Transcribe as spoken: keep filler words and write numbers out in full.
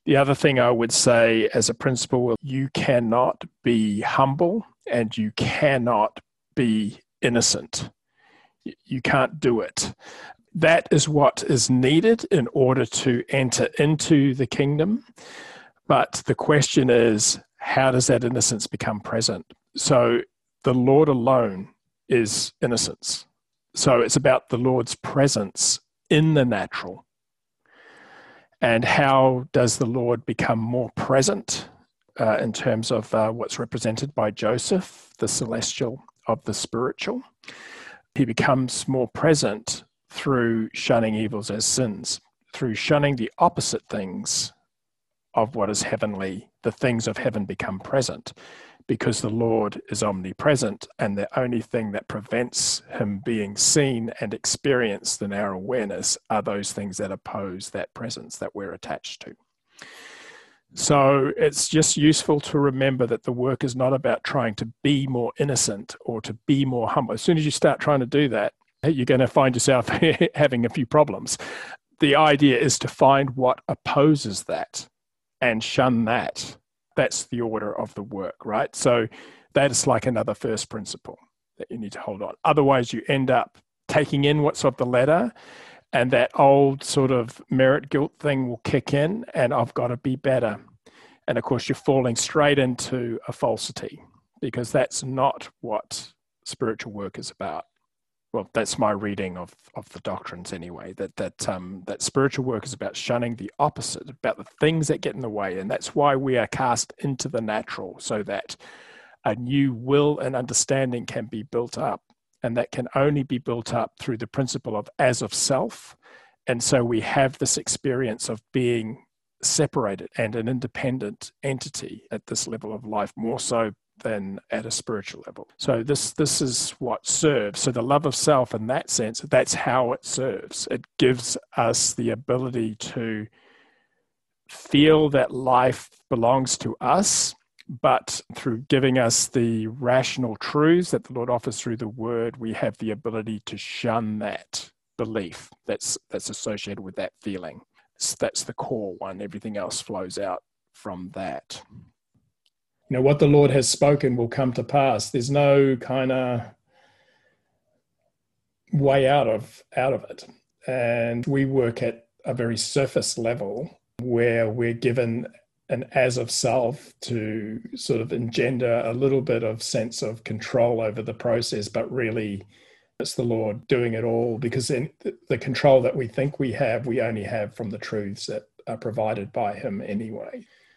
The other thing I would say as a principle, you cannot be humble and you cannot be innocent. You can't do it. That is what is needed in order to enter into the kingdom. But the question is, how does that innocence become present? So the Lord alone is innocence. So it's about the Lord's presence in the natural. And how does the Lord become more present uh, in terms of uh, what's represented by Joseph, the celestial of the spiritual? He becomes more present through shunning evils as sins, through shunning the opposite things of what is heavenly. The things of heaven become present because the Lord is omnipresent, and the only thing that prevents him being seen and experienced in our awareness are those things that oppose that presence that we're attached to. So it's just useful to remember that the work is not about trying to be more innocent or to be more humble. As soon as you start trying to do that, you're going to find yourself having a few problems. The idea is to find what opposes that and shun that. That's the order of the work, right? So that is like another first principle that you need to hold on. Otherwise, you end up taking in what's of the letter, and that old sort of merit guilt thing will kick in, and I've got to be better. And of course, you're falling straight into a falsity, because that's not what spiritual work is about. Well, that's my reading of, of the doctrines anyway, that that um, that spiritual work is about shunning the opposite, about the things that get in the way. And that's why we are cast into the natural, so that a new will and understanding can be built up. And that can only be built up through the principle of as of self. And so we have this experience of being separated and an independent entity at this level of life, more so than at a spiritual level. So this this is what serves. So the love of self, in that sense, that's how it serves. It gives us the ability to feel that life belongs to us, but through giving us the rational truths that the Lord offers through the Word, we have the ability to shun that belief that's that's associated with that feeling. So that's the core one. Everything else flows out from that. You know, what the Lord has spoken will come to pass. There's no kind of way out of out of it. And we work at a very surface level where we're given an as of self to sort of engender a little bit of sense of control over the process, but really it's the Lord doing it all, because in the control that we think we have, we only have from the truths that are provided by him anyway.